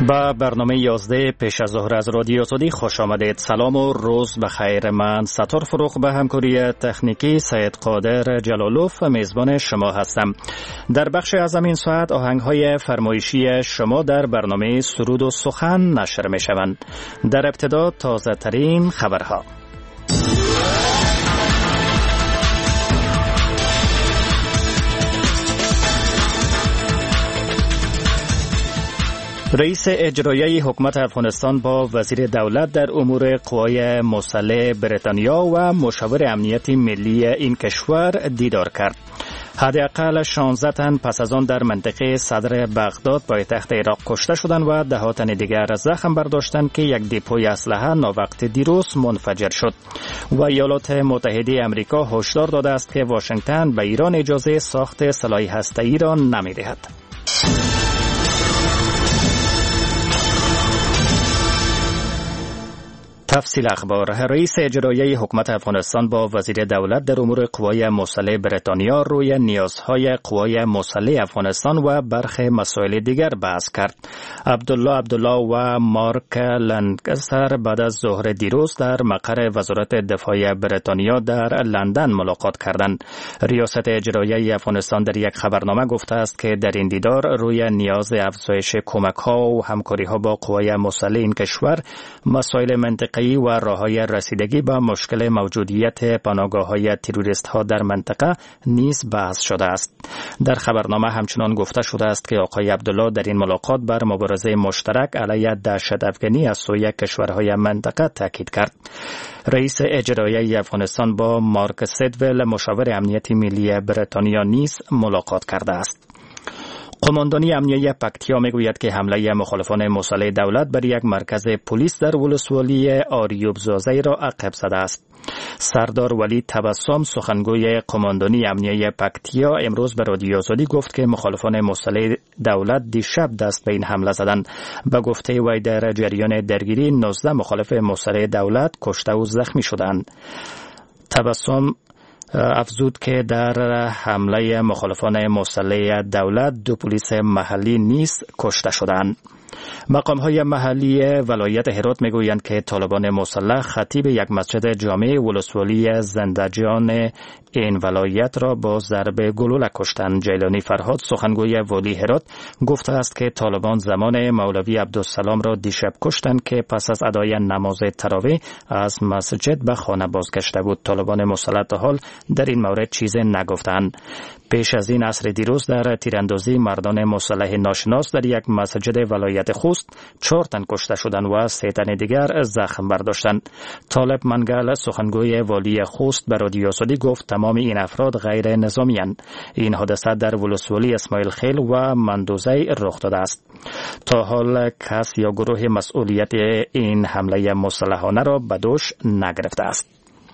با برنامه 11 پیش از ظهر از رادیو سعودی خوش آمدید. سلام و روز بخیر. من ستار فروغ به همکاری تکنیکی سید قادر جلالوف میزبان شما هستم. در بخش از این ساعت آهنگ‌های فرمایشی شما در برنامه سرود و سخن نشر می‌شوند. در ابتدا تازه ترین خبرها. رئیس اجرایی حکومت افغانستان با وزیر دولت در امور قوای مسلح بریتانیا و مشاور امنیت ملی این کشور دیدار کرد. حداقل 16 تن پس از آن در منطقه صدر بغداد پایتخت عراق کشته شدند و 10 تن دیگر زخم برداشتند که یک دپوی اسلحه ناوقت دیروز منفجر شد. و ایالات متحده آمریکا هشدار داده است که واشنگتن به ایران اجازه ساخت سلاح هسته‌ای را نمی‌دهد. تفصیل اخبار. رئیس اجرایی حکومت افغانستان با وزیر دولت در امور قوای مسلح بریتانیا روی نیازهای قوای مسلح افغانستان و برخی مسائل دیگر بحث کرد. عبدالله و مارک لنکستر بعد از ظهر دیروز در مقر وزارت دفاع بریتانیا در لندن ملاقات کردند. ریاست اجرایی افغانستان در یک خبرنامه گفته است که در این دیدار روی نیاز افزایش کمک‌ها و همکاری‌ها با قوای مسلح این کشور، مسائل منطقه‌ای و راه‌های رسیدگی به مشکل موجودیت پناهگاه‌های تروریست‌ها در منطقه نیز بحث شده است. در خبرنامه همچنان گفته شده است که آقای عبدالله در این ملاقات بر مبارزه مشترک علیه دهشت افکنی از سوی کشورهای منطقه تاکید کرد. رئیس اجرایی افغانستان با مارک سیدول مشاور امنیت ملی بریتانیا نیز ملاقات کرده است. قماندانی امنیه پکتیا میگوید که حمله مخالفان مسلح دولت بر یک مرکز پلیس در ولسوالی آریوب زازی را عقب زده است. سردار ولی تبسم سخنگوی قماندانی امنیه پکتیا امروز به رادیو آزادی گفت که مخالفان مسلح دولت دیشب دست به این حمله زدند. به گفته وی در جریان درگیری 19 مخالف مسلح دولت کشته و زخمی شدند. تبسم افزود که در حمله مخالفان مسلح دولت 2 پلیس محلی نیز کشته شدند. مقام‌های محلی ولایت هرات میگویند که طالبان مسلح خطیب یک مسجد جامع ولسوالی زندجان این ولایت را با ضرب گلوله کشتند. جیلانی فرهاد سخنگوی والی هرات گفته است که طالبان زمان مولوی عبدالسلام را دیشب کشتند که پس از ادای نماز تراویح از مسجد به خانه بازگشته بود. طالبان مسلح تا حال در این مورد چیزی نگفتند. پیش از این عصر دیروز در تیراندازی مردان مسلح ناشناس در یک مسجد ولایت خوست 4 تن کشته شدند و 3 تن دیگر زخم برداشتند. طالب منگل سخنگوی والی خوست به رادیو آزادی گفت تمام این افراد غیر نظامی اند. این حادثه در ولسوالی اسماعیل خیل و مندوزی رخ داده است. تا حال کس یا گروه مسئولیت این حمله مسلحانه را به دوش نگرفته است.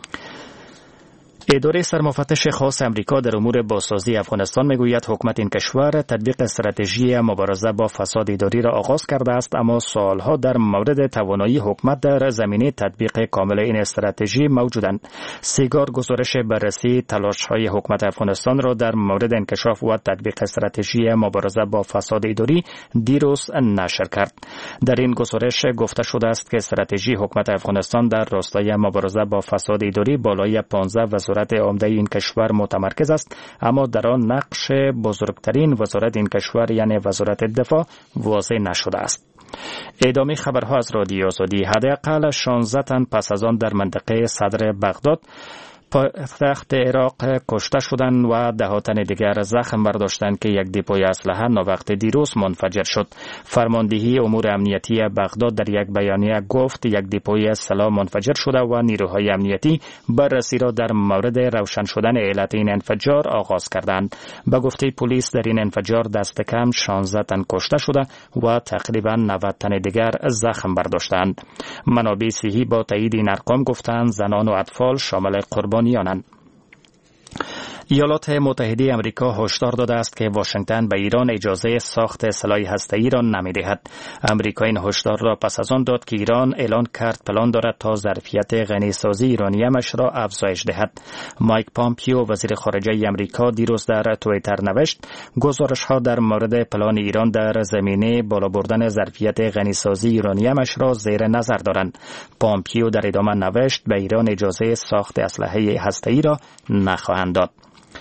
اداره سرمفتش خاص امریکا در امور بازسازی افغانستان میگوید حکومت این کشور تطبیق استراتژی مبارزه با فساد اداری را آغاز کرده است، اما سوالها در مورد توانایی حکومت در زمینه تطبیق کامل این استراتژی موجودند. سیگار گزارش بررسی تلاش‌های حکومت افغانستان را در مورد انکشاف و تطبیق استراتژی مبارزه با فساد اداری دیروز نشر کرد. در این گزارش گفته شده است که استراتژی حکومت افغانستان در راستای مبارزه با فساد اداری بالای 15 وزارت عمده این کشور متمرکز است، اما در آن نقش بزرگترین وزارت این کشور یعنی وزارت دفاع واضح نشده است. ادامه خبرها از رادیو آزادی. حداقل 16 تن پس از آن در منطقه صدر بغداد پایتخت عراق کشته شدند و 10 تن دیگر زخم برداشتند که یک دپوی اسلحه ناوقت دیروز منفجر شد. فرماندهی امور امنیتی بغداد در یک بیانیه گفت یک دپوی سلاح منفجر شده و نیروهای امنیتی بررسی را در مورد روشن شدن علت این انفجار آغاز کردند. به گفته پلیس در این انفجار دست کم 16 تن کشته شده و تقریبا 90 تن دیگر زخم برداشتند. منابع صحی با تایید این ارقام گفتند زنان و اطفال شامل قربانیانند. ایالات متحده آمریکا هشدار داده است که واشنگتن به ایران اجازه ساخت سلاح هسته‌ای را نمی‌دهد. آمریکا این هشدار را پس از آن داد که ایران اعلان کرد پلان دارد تا ظرفیت غنیسازی ایرانیمش را افزایش دهد. مایک پامپیو وزیر خارجه آمریکا دیروز در توییتر نوشت گزارش‌ها در مورد پلان ایران در زمینه بالا بردن ظرفیت غنیسازی ایرانیمش را زیر نظر دارند. پامپیو در ادامه نوشت به ایران اجازه ساخت اسلحه هسته‌ای را نخواهند داد.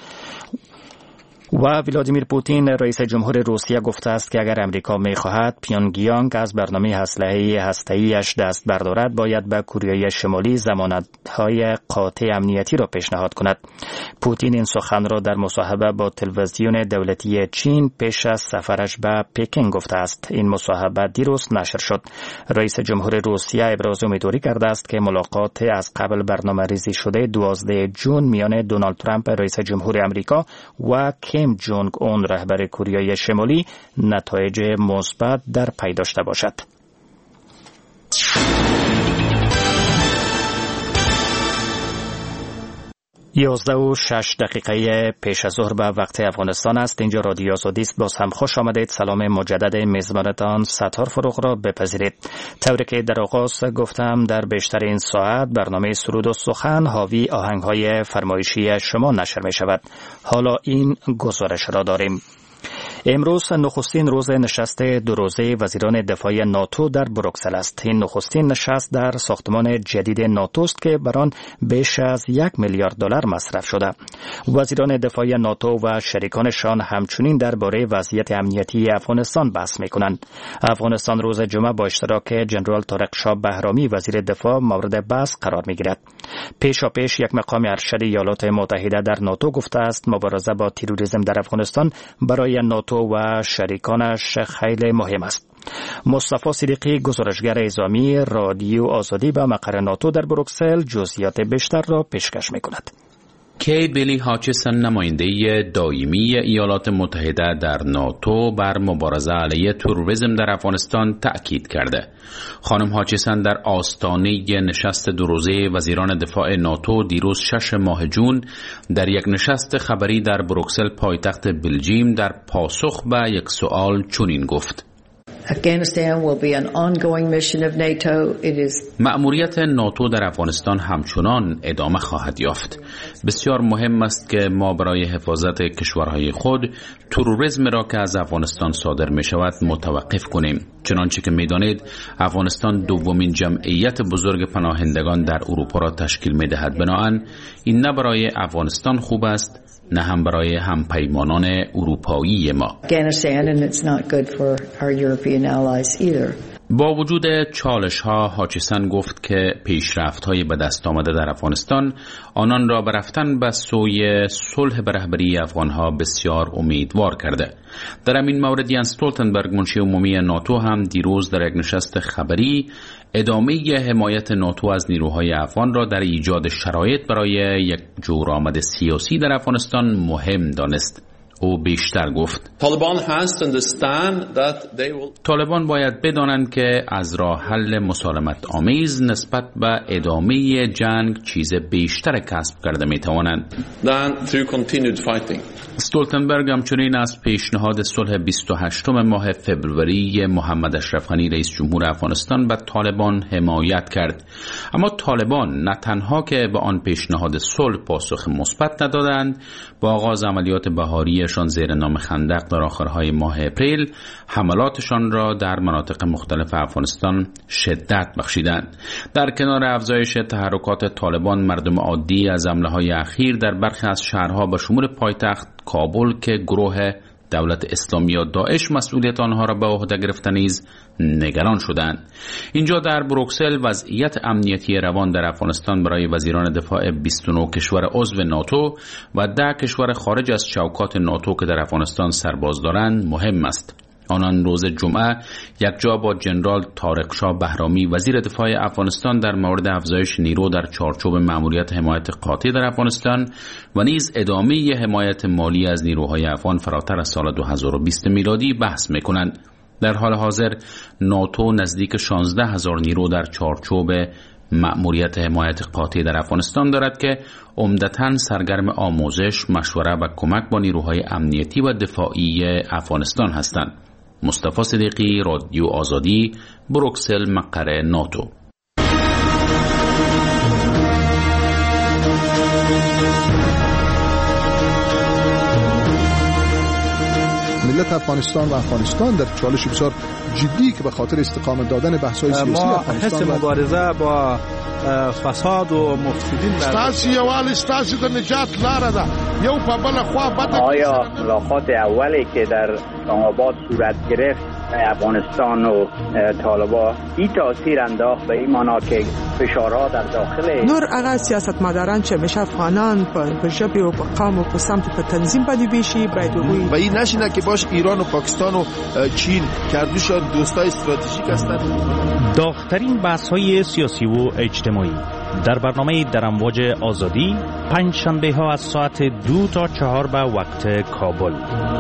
و ولادیمیر پوتین رئیس جمهور روسیه گفته است که اگر امریکا می‌خواهد پیونگیانگ از برنامه اسلحه هسته‌ایش دست بردارد باید به کره شمالی ضمانت‌های قاطع امنیتی را پیشنهاد کند. پوتین این سخن را در مصاحبه با تلویزیون دولتی چین پیش از سفرش به پکن گفته است. این مصاحبه دیروز نشر شد. رئیس جمهور روسیه ابراز امیدواری کرده است که ملاقات از قبل برنامه‌ریزی شده 12 جون میان دونالد ترامپ رئیس جمهور آمریکا و کیم جونگ اون رهبر کره شمالی نتایج مثبت در پی داشته باشد. 11:06 پیش از ظهر به وقت افغانستان است. اینجا رادیو آزادی است. باز هم خوش آمدید. سلام مجدد میزبانتان ستار فروغ را بپذیرید. طوری که در آغاز گفتم در بیشتر این ساعت برنامه سرود و سخن حاوی آهنگ‌های فرمایشی شما نشر می شود. حالا این گزارش را داریم. امروز نخستین روز نشست دو روزه وزیران دفاع ناتو در بروکسل است. این نخستین نشست در ساختمان جدید ناتو است که بر آن بیش از $1 میلیارد مصرف شده. وزیران دفاع ناتو و شریکانشان همچنین درباره وضعیت امنیتی افغانستان بحث می‌کنند. افغانستان روز جمعه با اشتراک جنرال طارق شاه بهرامی وزیر دفاع مورد بحث قرار می‌گیرد. پیشاپیش یک مقام ارشد ایالات متحده در ناتو گفته است مبارزه با تروریسم در افغانستان برای ناتو و شریکانش خیلی مهم است. مصطفی صدیقی گزارشگر اعزامی رادیو آزادی به مقر ناتو در بروکسل جزئیات بیشتر را پیشکش می‌کند. کی بیلی هاچسن نماینده دائمی ایالات متحده در ناتو بر مبارزه علیه تروریسم در افغانستان تأکید کرده. خانم هاچسن در آستانه نشست دو روزه وزیران دفاع ناتو دیروز 6 ماه جون در یک نشست خبری در بروکسل پایتخت بلژیم در پاسخ به یک سوال چنین گفت: مأموریت ناتو در افغانستان همچنان ادامه خواهد یافت. بسیار مهم است که ما برای حفاظت کشورهای خود تروریسم را که از افغانستان صادر می شود متوقف کنیم. چنانچه که می دانید افغانستان دومین جمعیت بزرگ پناهندگان در اروپا را تشکیل می دهد. بنابراین این نه برای افغانستان خوب است نه هم برای همپیمانان اروپایی ما. با وجود چالش ها هاچسن گفت که پیشرفت های به دست آمده در افغانستان آنان را به رفتن به سوی صلح به رهبری افغان ها بسیار امیدوار کرده. در همین مورد یانس استولتنبرگ منشی عمومی ناتو هم دیروز در یک نشست خبری ادامه حمایت ناتو از نیروهای افغان را در ایجاد شرایط برای یک جورآمد سیاسی در افغانستان مهم دانست. او بیشتر گفت طالبان باید بدانند که از راه حل مسالمت آمیز نسبت به ادامه جنگ چیز بیشتر کسب کرده می توانند. استولتنبرگ همچنین از پیشنهاد صلح 28 ماه فبروری محمد اشرف غنی رئیس جمهور افغانستان به طالبان حمایت کرد. اما طالبان نه تنها که به آن پیشنهاد صلح پاسخ مثبت ندادند، با آغاز عملیات بهاریشان زیر نام خندق در آخرهای ماه اپریل حملاتشان را در مناطق مختلف افغانستان شدت بخشیدند. در کنار افزایش تحرکات طالبان، مردم عادی از حمله‌های اخیر در برخی از شهرها به شمول پایتخت کابل که گروه دولت اسلامی یا داعش مسئولیت آنها را به عهده گرفته نیز نگران شدند. اینجا در بروکسل وضعیت امنیتی روان در افغانستان برای وزیران دفاع 29 کشور عضو ناتو و 10 کشور خارج از چوکات ناتو که در افغانستان سرباز دارند مهم است. آنان روز جمعه یکجا با جنرال طارق شاه بهرامی وزیر دفاع افغانستان در مورد افزایش نیرو در چارچوب مأموریت حمایت قاطع در افغانستان و نیز ادامه حمایت مالی از نیروهای افغان فراتر از سال 2020 میلادی بحث می‌کنند. در حال حاضر ناتو نزدیک 16,000 نیرو در چارچوب مأموریت حمایت قاطع در افغانستان دارد که عمدتاً سرگرم آموزش، مشوره و کمک با نیروهای امنیتی و دفاعی افغانستان هستند. مصطفی صدیقی، رادیو آزادی، بروکسل، مقر ناتو. ملت افغانستان و افغانستان در چالش بسیار جدی که به خاطر استقامت دادن بحث‌های سیاسی افغانستان ما مبارزه با فساد و مفسدین ستاسي یوال ستاسي د نجات لار ده یو په بل خوا بد. آیا ملاقات اولی که در اسلام‌آباد صورت گرفت افغانستان و طالبان این تاثیر انداخت به این معنا که فشارها در داخل نور هغه سیاستمداران چې همیشه افغانان په ژبې او په قوم او په سمت په تنظیم باندې بیشي باید و این نشینه که باش ایران و پاکستان و چین کردوشان دوستای استراتژیک هستند. داغ‌ترین بحث‌های سیاسی و اجتماعی در برنامه در امواج آزادی پنج شنبه ها از ساعت 2 تا 4 به وقت کابل.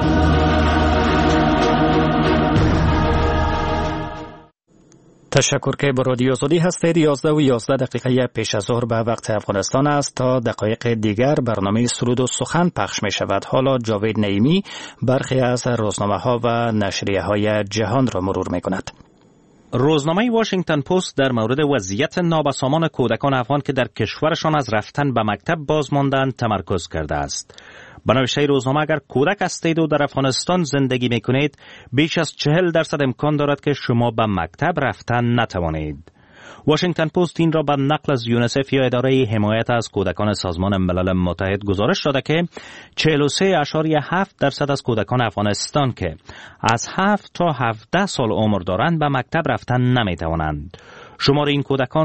تشکر که با رادیو آزادی هستید. 11 و 11 دقیقه پیش از ظهر به وقت افغانستان است. تا دقایق دیگر برنامه سرود و سخن پخش می شود. حالا جاوید نعیمی برخی از روزنامه ها و نشریه های جهان را مرور می کند. روزنامه واشنگتن پست در مورد وضعیت نابسامان کودکان افغان که در کشورشان از رفتن به مکتب باز ماندند تمرکز کرده است. به نوشته روزنامه اگر کودک هستید و در افغانستان زندگی میکنید بیش از 40% امکان دارد که شما به مکتب رفتن نتوانید. واشنگتن پست این را به نقل از یونیسف یا اداره حمایت از کودکان سازمان ملل متحد گزارش داده که 43.7% از کودکان افغانستان که از 7 تا 17 سال عمر دارند به مکتب رفتن نمیتوانند. شمار این کودکان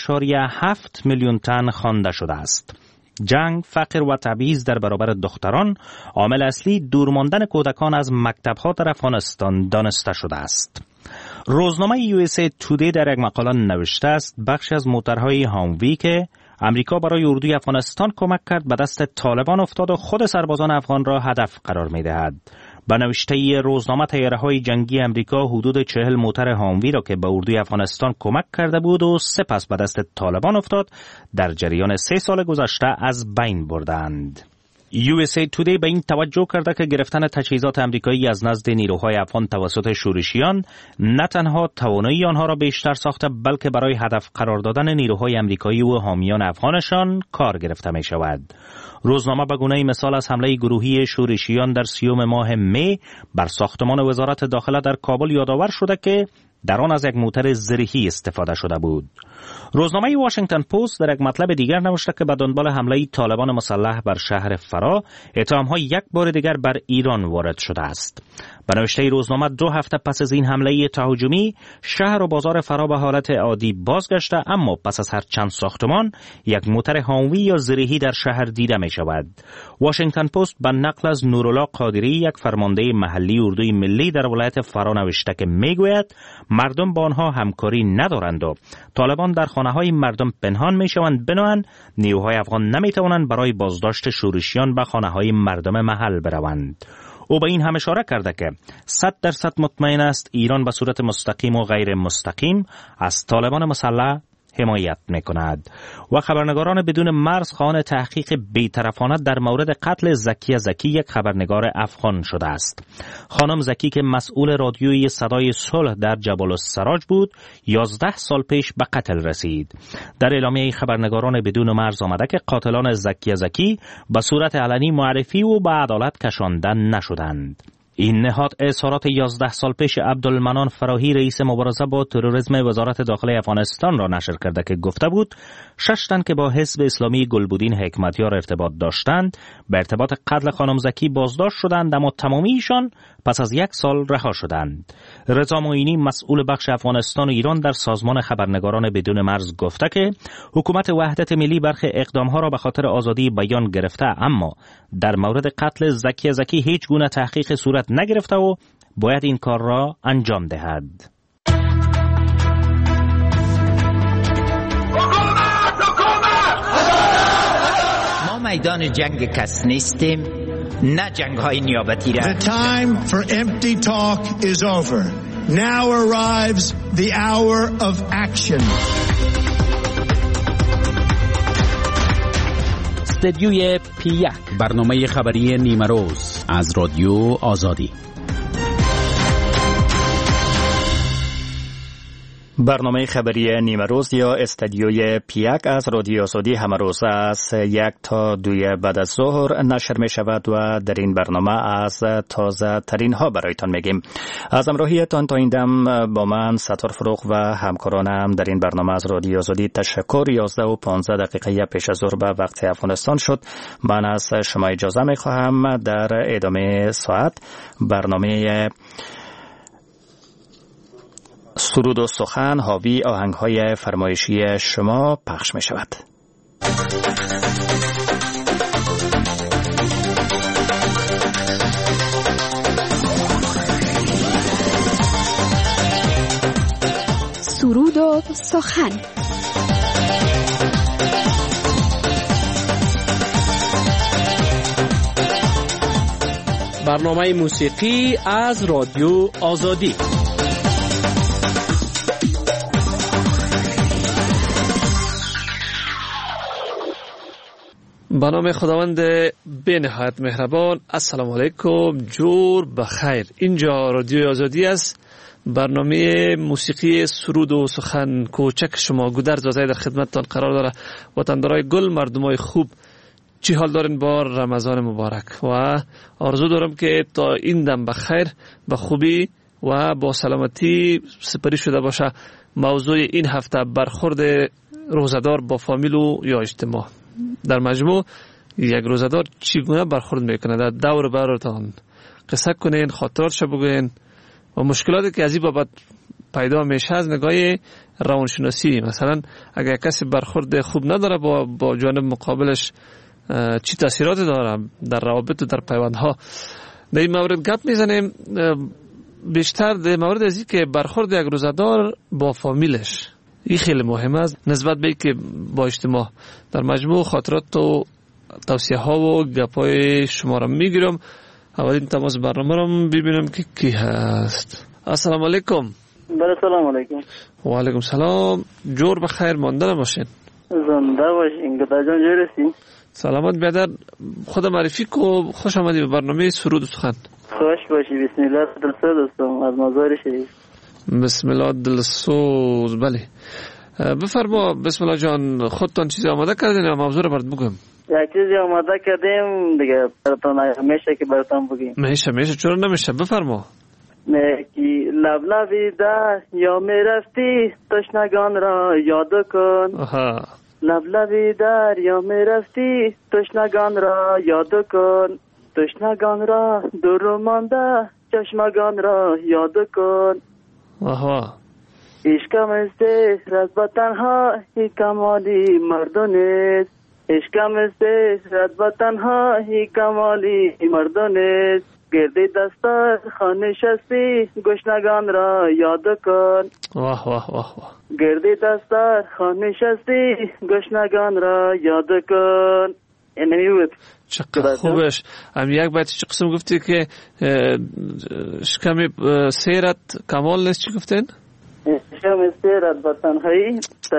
3.7 میلیون تن خوانده شده است. جنگ، فقر و تبعیض در برابر دختران عامل اصلی دور ماندن کودکان از مکتب‌ها در افغانستان دانسته شده است. روزنامه USA Today در یک مقاله نوشته است بخشی از موترهای هاموی که امریکا برای اردوی افغانستان کمک کرد به دست طالبان افتاد و خود سربازان افغان را هدف قرار می‌دهد. به نوشته روزنامه تیاره‌های جنگی امریکا حدود 40 موتر هاموی را که به اردوی افغانستان کمک کرده بود و سپس به دست طالبان افتاد در جریان 3 سال گذشته از بین بردند. USA Today به این توجه کرده که گرفتن تجهیزات امریکایی از نزد نیروهای افغان توسط شورشیان نه تنها توانایی آنها را بیشتر ساخته بلکه برای هدف قرار دادن نیروهای امریکایی و حامیان افغانشان کار گرفته می شود. روزنامه به گونه مثال از حمله گروهی شورشیان در 30 ماه می بر ساختمان وزارت داخله در کابل یادآور شده که در آن از یک موتر زرهی استفاده شده بود. روزنامه واشنگتن پست در یک مطلب دیگر نوشته که به دنبال حمله طالبان مسلح بر شهر فرا اتهام‌ها یک بار دیگر بر ایران وارد شده است. به نوشته روزنامه 2 هفته پس از این حمله تهاجمی شهر و بازار فرا به حالت عادی بازگشته، اما پس از هر چند ساختمان یک موتر هاموی یا زرهی در شهر دیده می شود. واشنگتن پست به نقل از نورالله قادری یک فرمانده محلی اردوی ملی در ولایت فرا نوشته که میگوید مردم با آنها همکاری ندارند و طالبان در خانه‌های مردم پنهان میشوند، بنابراین نیروهای افغان نمیتوانند برای بازداشت شورشیان به خانه‌های مردم محل بروند. او به این هم اشاره کرده که 100% مطمئن است ایران به صورت مستقیم و غیر مستقیم از طالبان مسلح حمایت میکند. و خبرنگاران بدون مرز خواهان تحقیق بی‌طرفانه در مورد قتل زکیه زکی، یک خبرنگار افغان شده است. خانم زکی که مسئول رادیوی صدای صلح در جبل السراج بود 11 سال پیش به قتل رسید. در اعلامیه خبرنگاران بدون مرز آمده که قاتلان زکیه زکی به صورت علنی معرفی و به عدالت کشانده نشدند. این نهاد اظهارات 11 سال پیش عبدالمنان فراهی رئیس مبارزه با تروریسم وزارت داخله افغانستان را نشر کرده که گفته بود 6 تن که با حزب اسلامی گلبودین حکمتیار ارتباط داشتند به ارتباط قتل خانم زکی بازداشت شدند، اما تمامی ایشان پس از 1 سال رها شدند. رضا معینی مسئول بخش افغانستان و ایران در سازمان خبرنگاران بدون مرز گفته که حکومت وحدت ملی برخی اقدامها را به خاطر آزادی بیان گرفته، اما در مورد قتل زکیه زکی هیچ گونه تحقیق صورت نگرفته و باید این کار را انجام دهد. ما میدان جنگ کس نیستیم، نه جنگ های نیابتی را. The time for empty talk is over. Now arrives the hour of action. استدیوی پی1، برنامه خبری نیمه روز از رادیو آزادی. برنامه خبری نیمه روز یا استدیوی پی1 از رادیو آزادی همه روز از 1 تا 2 بعد از ظهر نشر می شود و در این برنامه از تازه ترین ها برایتان میگیم. از همراهیتان تا این دم با من ستار فروغ و همکارانم در این برنامه از رادیو آزادی تشکر. 11 و 15 دقیقه پیش از ظهر به وقت افغانستان شد. من از شما اجازه می خواهم در ادامه ساعت برنامه سرود و سخن حاوی آهنگ‌های فرمایشی شما پخش می شود. سرود و سخن. برنامه موسیقی از رادیو آزادی. به نام خداوند به نهایت مهربان. السلام علیکم، جور بخیر. اینجا رادیو آزادی است. برنامه موسیقی سرود و سخن کوچک شما گودرز آزادی در خدمتتان قرار داره. وطندارای گل، مردمای خوب، چی حال دارین با رمضان مبارک؟ و آرزو دارم که تا این دم بخیر، به خوبی و با سلامتی سپری شده باشه. موضوع این هفته برخورد روزدار با فامیل و یا اجتماع. در مجموع یک روزدار چگونه برخورد میکنه؟ در دور براتان قصه کنین، خاطراتش بگوین و مشکلاتی که از این بابت پیدا میشه از نگاه روانشناسی. مثلا اگر کسی برخورد خوب نداره با جانب مقابلش، چی تاثیراتی داره در روابط و در پیوندها؟ در این مورد گپ میزنیم بیشتر در مورد ازی که برخورد یک روزدار با فامیلش این خیلی مهم است نسبت به که با اجتماع. در مجموع خاطرات و توصیه ها و گپای شما را میگیرم. اولین تماس برنامه را ببینم که کی هست. السلام علیکم. سلام علیکم. و علیکم سلام. جور بخیر مانده باشین. زنده باشین. گدای جان جور هستین؟ سلامت بیادر. خود معرفی کو. خوش آمدی به برنامه سرود و سخن. خوش باشی. بسم الله دلسوز هستم از مزار شریف. بسم الله دلسوز. بله بفرما. بسم الله جان، خودتان چیزی آماده کردین یا موضوع رو برات بگم؟ یک چیزی آماده کردیم دیگه براتون میشه که براتون بگیم. میشه چرا نمیشه؟ بفرما. میگی لبلبی در یا میرفتی تشنگان را یاد کن. آها. لبلبی در یا میرفتی تشنگان را یاد کن. تشنگان را دور مانده چشمگان را یاد کن. آها. عشقم است رد به تنهایی کمالی مردانست. عشقم است رد به تنهایی کمالی مردانست. گردی دستار خانه شستی گشنگان را یاد کن. واه واه واه واه. گردی دستار خانه شستی گشنگان را یاد کن. اینمی بود. چقدر خوبش. یک باید چه قسم گفتی که شکم سیرت کمال نیست؟ چی گفتین؟ شکم سیرت به تنهایی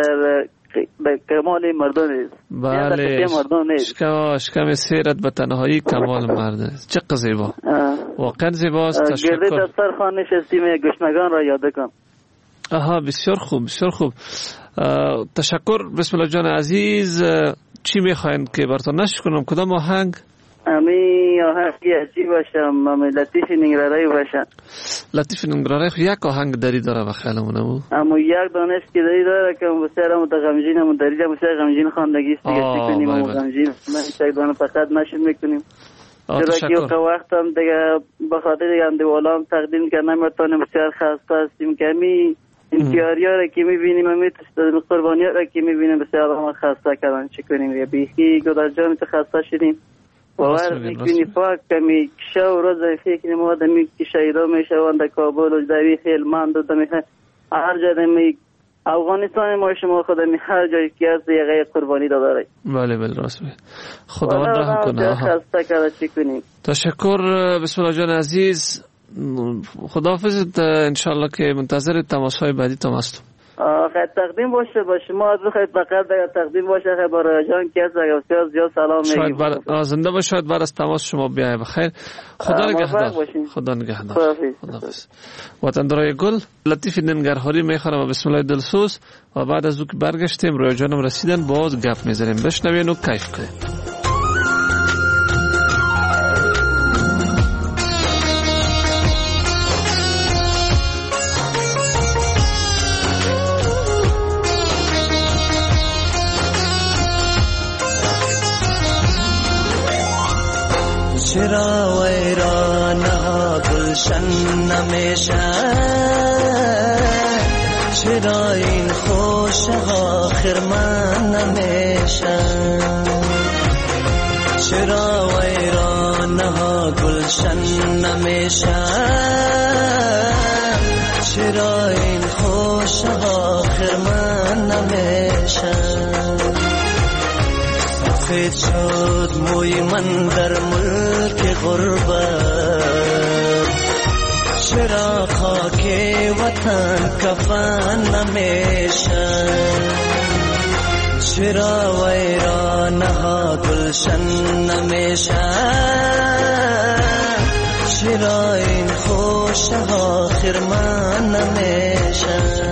در کمال مردان است. بله، شکم سیرت به تنهایی کمال مرد است. چقدر زیبا، واقعا زیباست. تشکر. گرده دستار خانه نشستیم گشنگان را یاد کن. آها، بسیار خوب بسیار خوب. تشکر. بسم الله جان عزیز، چی میخواین که براتون نشر کنم؟ کدام آهنگ؟ امی آهنگی عجیب باشم، امی لطیف ننگرارای باشم. لطیف ننگرارای یک آهنگ داری داره بخیالمونه او؟ اما یک دانش که داری داره که بسیار متغمجین همون داری جا بسیار غمجین خواندگی است دیگه چی کنیم همون غمجین من یک دانه فقط نشد میکنیم. چرا که اوقا وقت هم دیگه بخاطر دیگه هم دیوالام تقدیم که نمیتونیم بسیار خسته هستیم که همی انتیاری ها را که میبینیم همی قربانی ها را که میبینیم بسیار هم خسته کردن چی کنیم دیگه بیخی گدار جان تو خسته شدیم. باور میکنی فاک کمی کشه و روز فکر ما دمی که شهیدا میشوند در کابل و دوی خیل مند و دمی هر جا دمی افغانستان ما شما خودمی هر جایی که از یقه قربانی داره. بله بله راست میگه. خداوند رحم کنه. خسته کرده چی کنیم. تشکر. بسم الله جان عزیز، خداحافظ. انشالله که منتظر تماس‌های بعدی تام هستم. خیلی تقدیم باشه با شما از خیلی فقط تقدیم باشه خیلی برای جان کس اگر زیاد سلام میگیم شاید زنده باشه شاید بعد از تماس شما بیای بخیر خدا نگهدار خدا نگهدار وطندرای گل لطیف ننگرهاری میخوام بسم الله دلسوز و بعد از او که برگشتیم روی جانم رسیدن باز گپ میزنیم بشنوین و کیف کنیم چرا ویرانها گلشن نمیشه چرا این خوشها خرمن نمیشه چرا ویرانها گلشن نمیشه چرا این خوشها خرمن نمیشه سفید شد موی من در ملک غربت چرا خاک وطن کفن نمیشه چرا ویرانها گلشن نمیشه چرا این خوشها خرمن نمیشه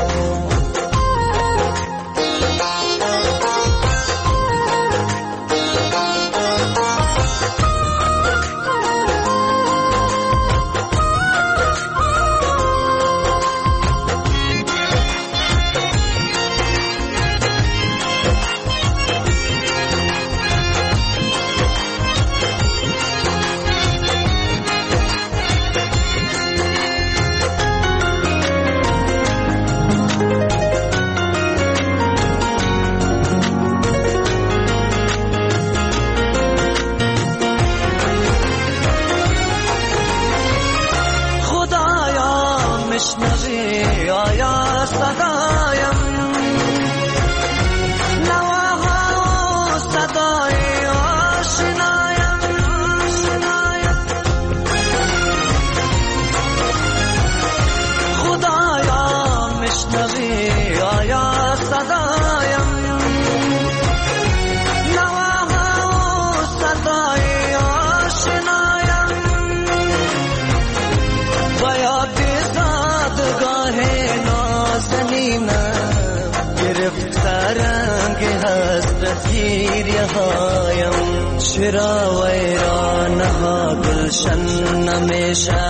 چرا ویرانها گلشن نمیشه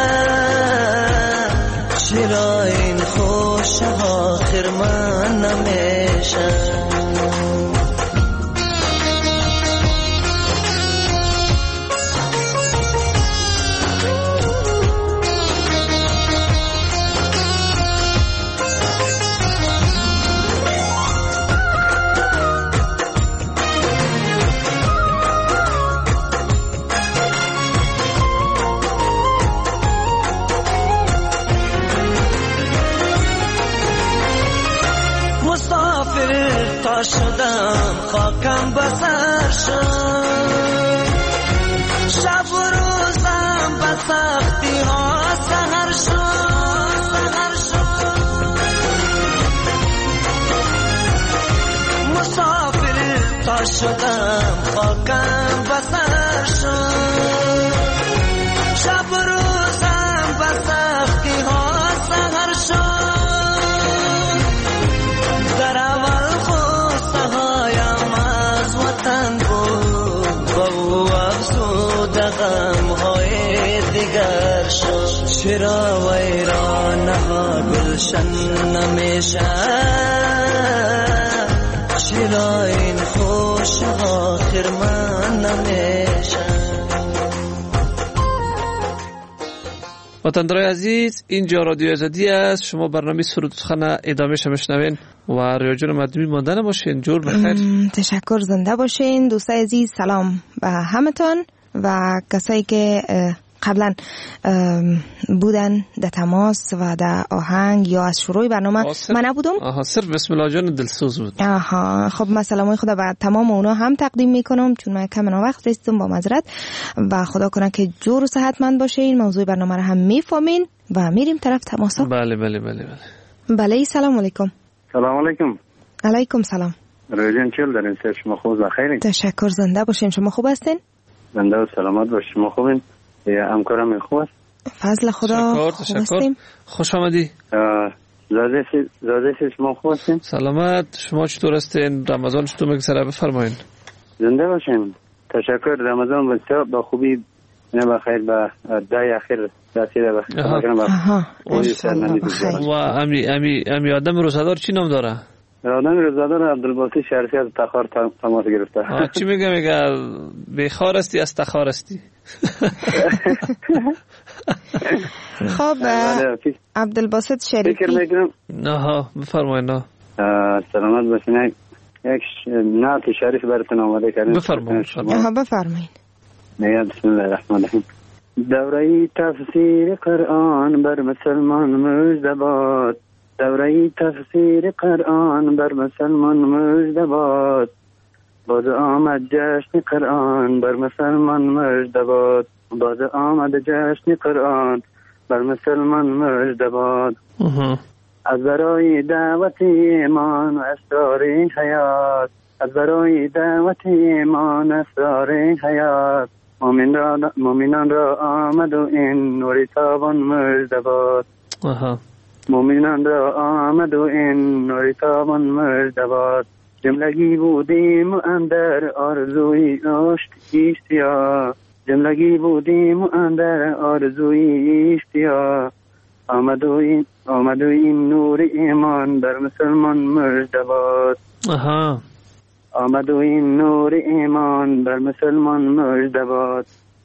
چرا این خوشها خرمن نمیشه شدم خاکم بسر شد شب و روزم به سختی ها سهر شد مسافر تا شدم خاکم بسر شد شب و روزم به سختی ها سهر شد چرا ویرانها گلشن نمیشه چرا این خوشها خرمن نمیشه وطندرای عزیز اینجا رادیو آزادی است شما برنامه سرود سخن ادامه شنوین و ریاجون مدمی ماندن باشین جور بخیر تشکر زنده باشین دوستای عزیز سلام به همتون و کسایی که قبلا بودن در تماس و در آهنگ یا از شروع برنامه من نبودم صرف بسم الله جان دلسوز بود خب من سلامای خدا به تمام اونا هم تقدیم میکنم چون من کم وقت رسیدم با معذرت و خدا کنه که جور و صحتمند باشین موضوع برنامه رو هم میفهمین و میریم طرف تماسا بله بله سلام علیکم. سلام علیکم. علیکم سلام. روزین چل دارین؟ شما خوب و خیرین؟ تشکر، زنده باشین. شما خوب هستین؟ زنده و سلامت باشین. شما خوبین؟ همکارم خوب است؟ فضل خدا. تشکر. خوش آمدی. زاده شما خوب هستین؟ سلامت. شما چطور هستین؟ رمضان چطور میگذره؟ بفرمایید. زنده باشین. تشکر. رمضان بسیار با خوبی نه بخیر به دای اخیر رسیده بخیر. و امی آدم روزدار چی نام داره؟ آدم روزدار عبدالباسط شریفی از تخار تماس گرفته. چی میگه بیخار استی از تخار استی؟ خب عبدالباسط شریفی فکر میکنم. نه بفرمایید. نه سلامت باشین. یک نعت شریف براتون آماده کردم. بفرمایید. بسم الله الرحمن الرحیم. دوره تفسیر قرآن بر مسلمان مژده باد. دوره تفسیر قرآن بر مسلمان مژده باد. باز آمد جشن قرآن بر مسلمان مژده باد. باز آمد جشن قرآن بر مسلمان مژده باد. از برای دعوت ایمان و اسرار حیات. از برای دعوت ایمان اسرار حیات. مومنان را آمد و این نور تابان مژده باد. مومنان را آمد و این نور تابان مژده باد. جملگی بودیم اندر آرزوی اشتیا. جملگی بودیم اندر آرزوی اشتیا. آمد و این نور ایمان بر مسلمان مژده باد. آمد و این نور ایمان بر مسلمان مژده باد.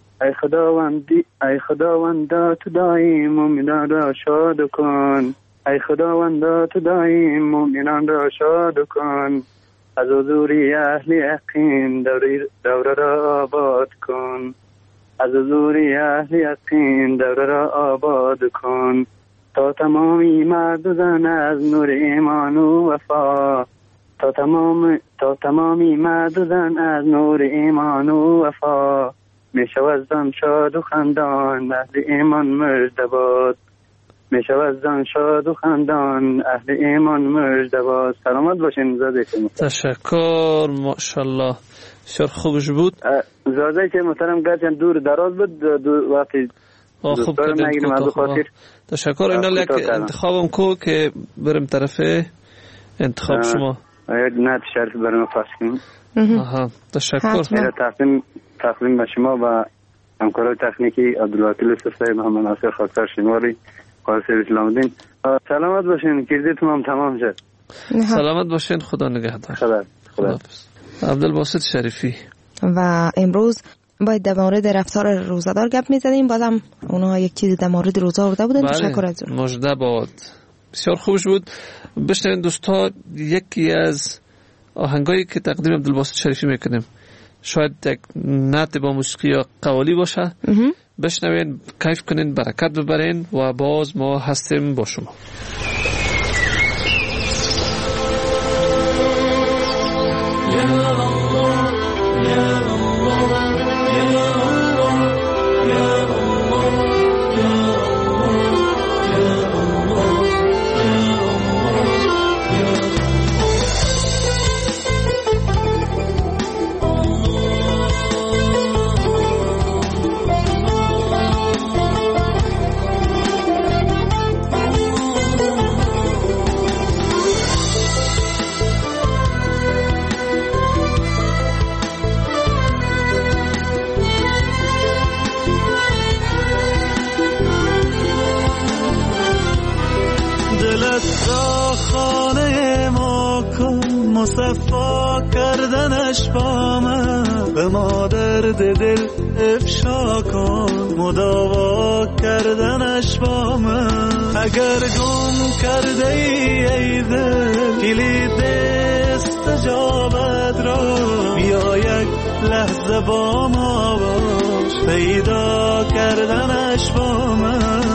ای خداوندا تو دایم مومنان را شاد کن. ای خداوندا تو دایم مومنان را شاد کن. از حضوری اهل یقین دوره را آباد کن. از حضوری اهل یقین دوره را آباد کن. تا تمامی مرد و زن از نور ایمان و وفا. تا تمامی مرد و زن از نور ایمان و وفا. می شود زن شاد و خندان اهل ایمان مژده باد. می شود زن شاد و خندان اهل ایمان مژده باد. سلامت باشین زاده شما. تشکر. ماشاءالله بسیار خوبش بود. زاده که محترم گرچه دور دراز بود وقتی خوب کردیم. تشکر. اینا یک انتخابم کو که برم طرف انتخاب شما. یک نعت شریف برام پخش کنیم. تشکر. تقدیم به شما و همکارای تکنیکی عبدالوکیل صفای محمد ناصر خاکسار شماری قارسی اسلام الدین. سلامت باشین. کردیتون هم تمام شد. سلامت باشین. خدا نگهدار. خدا. عبدالباسط شریفی. و امروز باید در مورد رفتار روزدار گپ می‌زدیم. بازم اونا یک چیزی در مورد روزه آورده بودن. تشکر از اون. مژده باد. بسیار خوش بود. بشنوین دوستا یکی از آهنگایی که تقدیم عبدالباسط شریفی میکنیم. شاید یک نعت با موسیقی یا قوالی باشه. بشنوین، کیف کنین، برکت ببرین و باز ما هستیم با شما. مصفا کردنش با من به ما درد دل افشا کن. مداوا کردنش با من. اگر گم کرده ای دل کلید استجابت را. بیا یک لحظه با ما باش پیدا کردنش با من.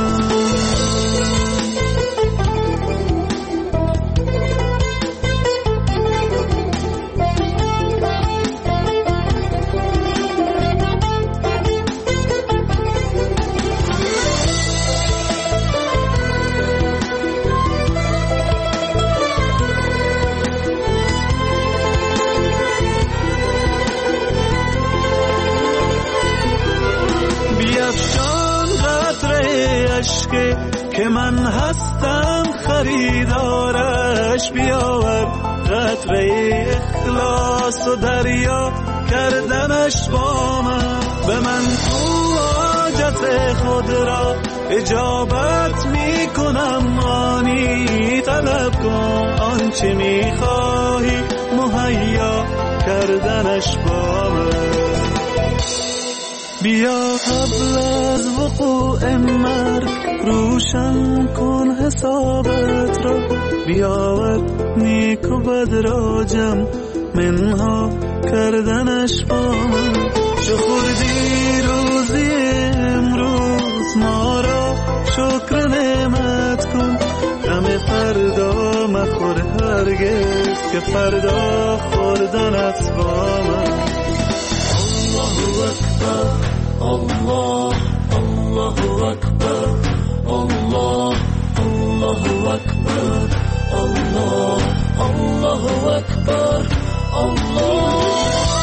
که من هستم خریدارش. بیاور قطره اخلاص و دریا کردنش با من. به من تو حاجت خود را اجابت می کنم. آنی طلب کن آنچه می خواهی مهیا کردنش با من. بیا قبل از وقوع مرگ روشن کن حسابت را. بیاور نیک و بد را جمع منها کردنش با من. چو خوردی روزی امروز ما را شکر نعمت کن. غم فردا مخور هرگز که فردا خوردنت با من. الله اکبر الله الله اکبر الله الله اکبر الله الله اکبر الله.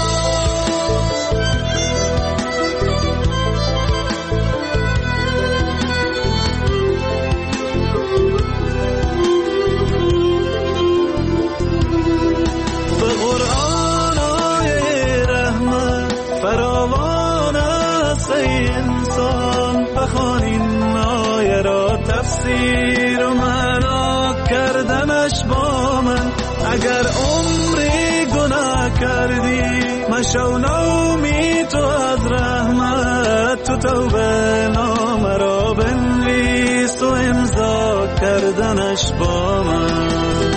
تفسیر و معنا کردنش با من. اگر عمری گناه کردی مشو نومید تو از رحمت. تو توبه نامه را بنویس و امضا کردنش با من.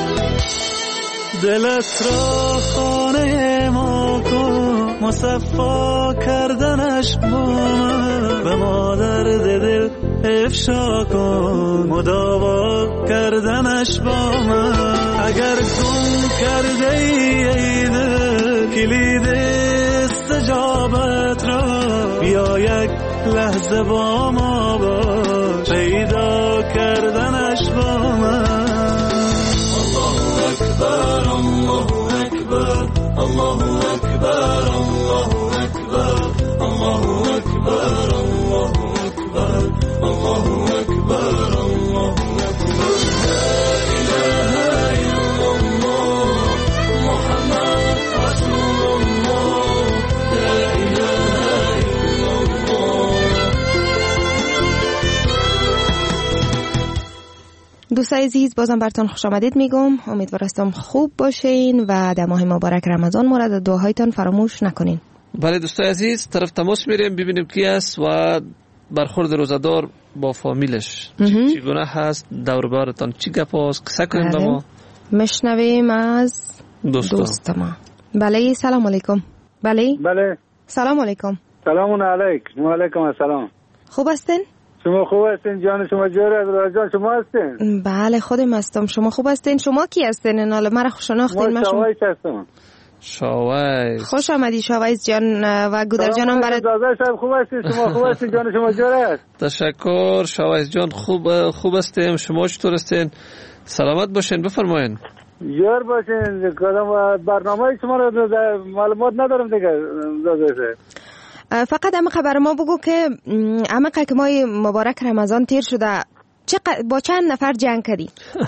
دلت را خانه ما کن مصفا کردنش با من. به ما درد دل افشا کن مداوا کردنش با من. اگر گم کرده ای دل کلید استجابت را. بیا یک لحظه با ما باش پیدا کردنش با من. الله اکبر الله اکبر الله اکبر الله اکبر الله اکبر الله اکبر الله اکبر الله اکبر. لا اله الا الله محمد رسول الله. لا اله الا الله. دوستای عزیز بازم براتون خوش آمدید میگم. امیدوارم خوب باشین و در ماه مبارک رمضان مورد دعاهایتان فراموش نکنین. بله دوستای عزیز طرف تماس میریم ببینیم کی است و برخورد روزدار با فامیلش چگونه هست. دور بارتان چی گپ است قصه کنیم با ما. مشنویم از دوست ما. بله سلام علیکم. بله سلام علیکم. سلام علیکم. و علیکم السلام. خوب هستین؟ شما خوب هستین؟ جان شما جوره از جان شما هستین؟ بله خودم هستم. شما خوب هستین؟ شما کی هستین؟ ناله مرا شناختین؟ من شوایز هستم. شوایز خوش آمدی شوایز جان و گودر جانم برات. داداش خوب هستید؟ شما خوب هستین؟ جان شما جوره است؟ تشکر شوایز جان خوب هستیم. شما چطور هستین؟ سلامت باشین. بفرمایین. جور باشین. کدام برنامه شما رو معلومات ندارم دیگه داداش. فقط همه خبر ما بگو که همه که ماه مبارک رمضان تیر شده با چند نفر جنگ کردی؟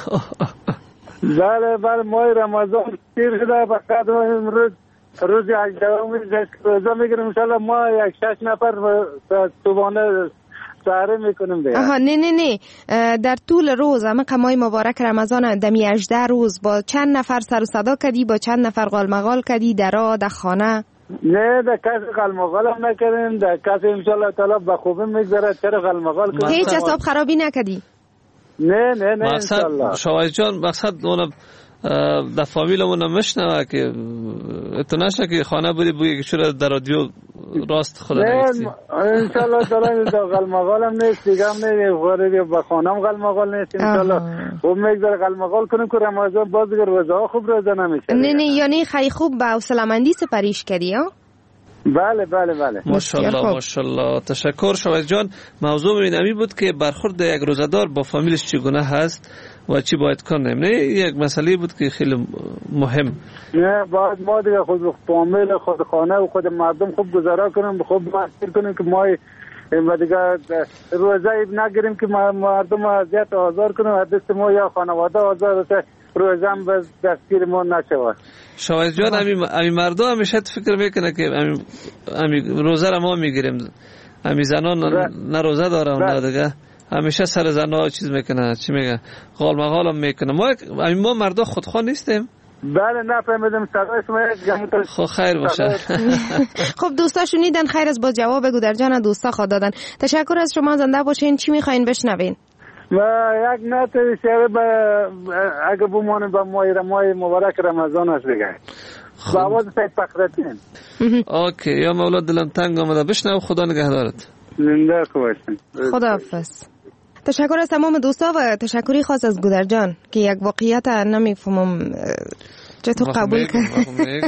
بله ماه رمضان تیر شده فقط روز 18 روزه میگیریم انشالله ما یک 6 نفر صبحانه سحره میکنیم دیگه. نه در طول روز همه ماه مبارک رمضان دمی 18 روز با چند نفر سر و صدا کردی؟ با چند نفر قالمقال کردی در خانه؟ نه در کسی قلمقال هم نکردیم. در کسی انشالله تعالی به خوبی میگذره. چرا قلمقال کنیم؟ هیچ حساب خرابی نکردی؟ نه انشالله. شوایز جان مقصد اون در فامیلمون نمیشنوه که تو نشه که خانه بودی بگی که چرا در رادیو راست خدا نگیستی. انشالله تعالی در قلمقال هم نیست دیگه هم نیست. با خانه هم قلمقال نیست. انشالله خوب میگذره قلمقال کنیم که رمضان باز دیگر روزه ها خوب روزه نمیشه. نه یعنی خیلی خوب با حوصله‌مندی سپریش کردی ها؟ بله ماشاءالله. تشکر شوایز جان. موضوع اینمی بود که برخورد یک روزدار با فامیلش چگونه هست و چی باید کنیم. نه یک مسئله بود که خیلی مهم. نه باید ما دیگه خود فامیل خود خانه و خود مردم خوب گذرا کنیم، خوب مسئول کنیم که ما این دیگه روزه نگیریم که مردم اذیت آزار کنیم، دست ما یا خانواده آزار بشه، روزه هم به دستگیر ما نشود. شاید جان امی مردم همیشه فکر میکنه که امی روزه را ما میگیریم، امی زنان نه روزه دارن نه دیگه، همیشه سر زنها چیز میکنه، چی میگه، غال مغال هم میکنه. ما مردم خودخواه نیستیم. بله نفهمیدم صدای شما. خب خیر باشه. خب دوستا شنیدن، خیر از با جواب گودرجان دوستا خود دادن. تشکر از شما، زنده باشین. چی میخواین بشنوین؟ و یک نت شعر اگه بمونه با ماه مبارک رمضان است بگه. با آواز سید فخرالدین. اوکی، یا مولا دلم تنگ آمده، بشنو. خدا نگهدارت. زنده باشین. خداحافظ. تشکر از تمام دوستا و تشکری خاص از گودرجان که یک واقعیت نمیفهمم چطور قبول کرد.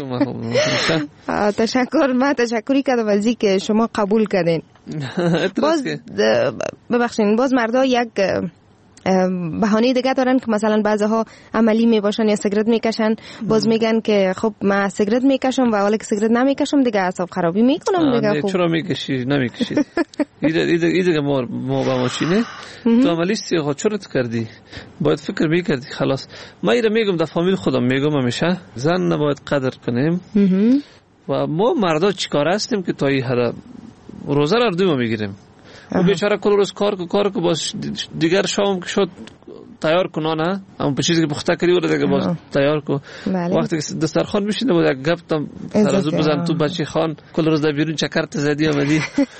تشکری کردم از این که شما قبول کردین. باز ببخشین، باز مردا یک بهانه دیگه دارن که مثلا بعضها عملی میباشن یا سیگرت میکشن، باز میگن که خب من سیگرت میکشم و حالا که سیگرت نمیکشم دیگه اعصاب خرابی میکنم دیگه. خب چرا میکشی؟ نمیکشی. این دیگه ما با ماشینه تو عملیستی، خب چرا تو کردی؟ باید فکر میکردی. خلاص من ایره میگم، در فامیل خودم میگم همیشه زن نباید قدر کنیم و ما مردا چیکار هستیم که تا این حد روزه را دوم میگیریم. و بیچاره کل روز کار که باز دیگر شام که شد تیار کنه، نه اما چیزی که پخته کردی ولی دیگه باز تیار کو. وقتی که دسترخوان میشینه بود یک گپ تام ترازو بزن تو بچه خان، کل روز در بیرون چکرت زدی آمدی.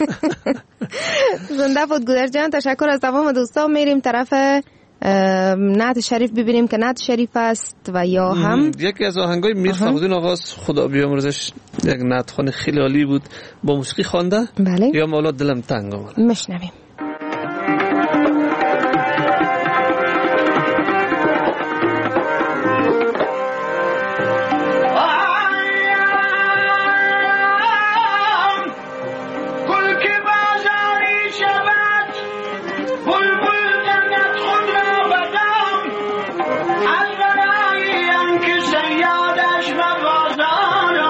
زنده بود گودرجان. تشکر از تمام دوستا. میریم طرف نعت شریف ببینیم که نعت شریف است و یا هم یکی از آهنگای میر فخرالدین آقاست، خدا بیامرزش، یک نعت خوان خیلی عالی بود، با موسیقی خوانده. بله. یا مولا دلم تنگ آمد. میشنویم.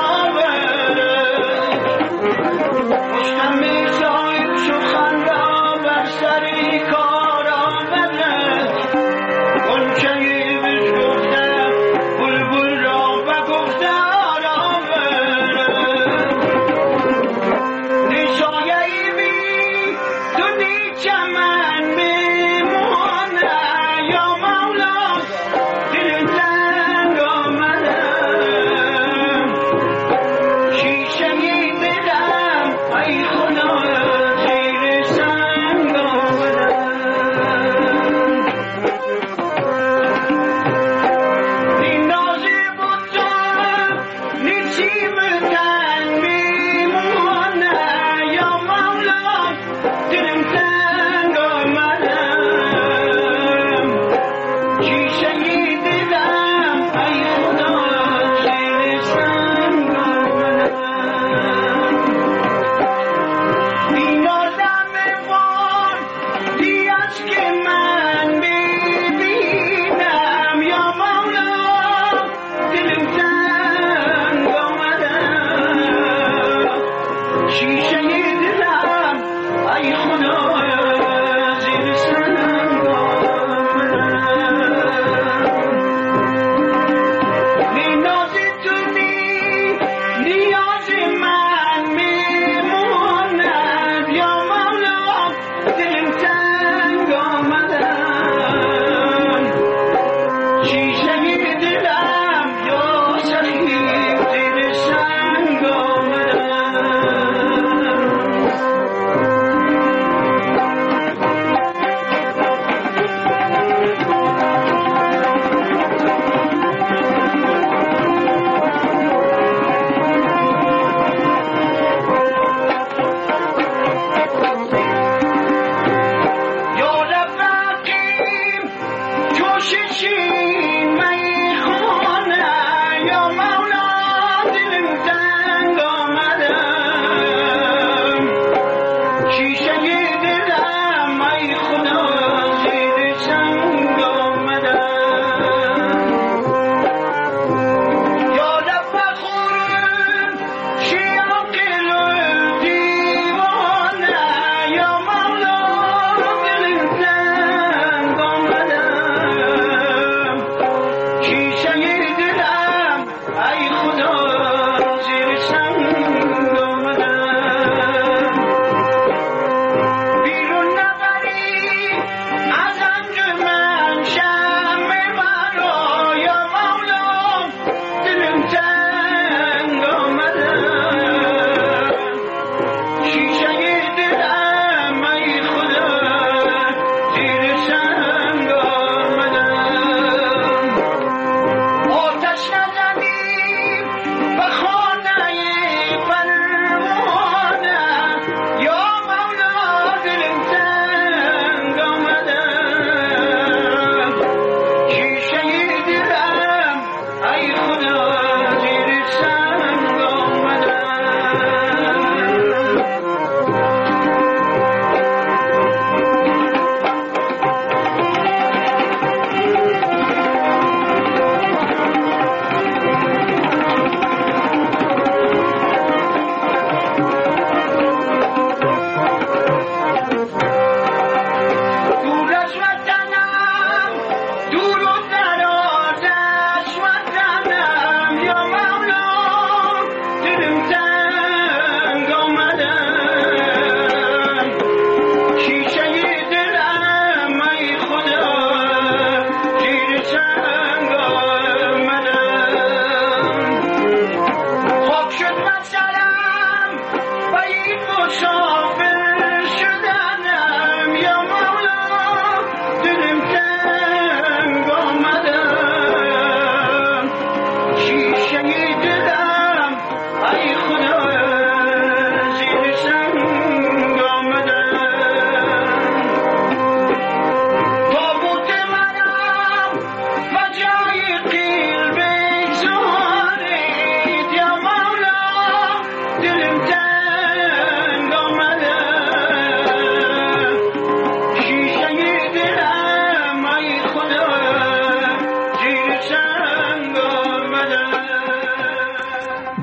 Shut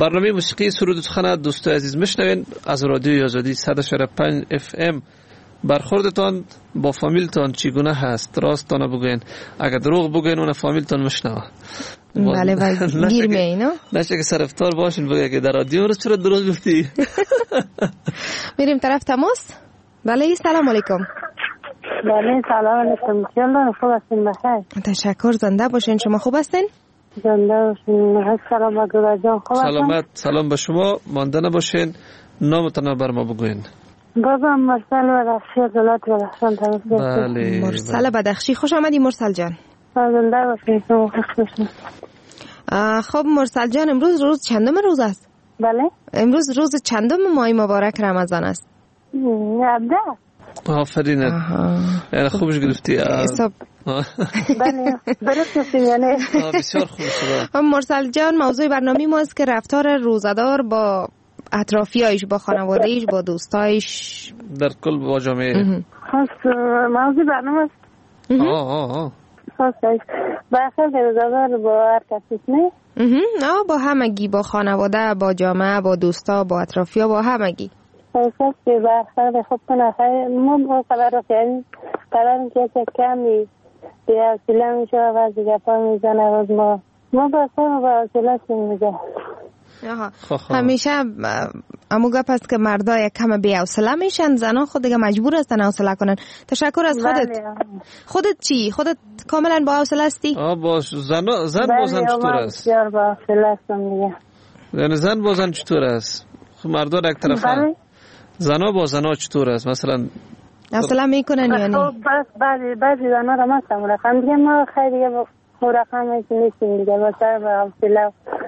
برنامه موسیقی سرود و سخن دوستای عزیز میشنوین از رادیوی آزادی 100.5 FM. برخوردتان با فامیلتان چگونه هست؟ راستانه بگوین، اگر دروغ بگوین اون فامیلتان میشنوه. بله بله گیر میایین. نشه که سرفتار باشین بگه که در رادیو رو چرا دروغ گفتی. میریم طرف تماس. بله سلام علیکم. بله سلام علیکم. چطور خوب هستین؟ بخیر. تشکر. زنده باشین. شما خوب هستین؟ زنده باشین. سلام علیکم جان. خوب هستین؟ سلامت. سلام به شما. مانده نباشین. نامتون بر ما بگوین. بابا مرسل بدخشی از ولایت بدخشان تماس گرفتم. بله. مرسل بدخشی، خوش آمدی مرسل جان. زنده باشین. شما خوش باشین. خب مرسل جان، امروز روز چندم روز است؟ بله. امروز روز چندم ماه مبارک رمضان است؟ 19. آفرین. یعنی خوبش گرفتی. حساب. بله درست گفتین یعنی. بسیار خوب شد. مرسل جان، موضوع برنامه ما است که رفتار روزدار با اطرافیایش، با خانواده‌ایش، با دوستایش، در کل با جامعه. خاص موضوع برنامه است. خاص بحث روزدار با هر کسی نه؟ با همگی، با خانواده، با جامعه، با دوستا، با اطرافیا، با همگی. خاص که بحث خوب کنه. ما با قرار کردیم قرار که کمی بیا سلام میشه و از گپا میزنه روز ما با سلام میگه. همیشه امو گپ است که مردا یک کم بی حوصله میشن، زنا خود دیگه مجبور هستن حوصله کنن. تشکر از خودت. خودت چی؟ خودت کاملا با حوصله هستی؟ باش. زن با زن چطور است؟ بسیار با حوصله هستم دیگه. یعنی زن با زن چطور است؟ خب مردا یک طرفه، زنا با زنا چطور است؟ مثلا حوصله میکنن یعنی؟ خب بس بعضی زنا را مثلا رقم دیگه ما خیلی دیگه با رقم نیستیم دیگه، با سر با حوصله.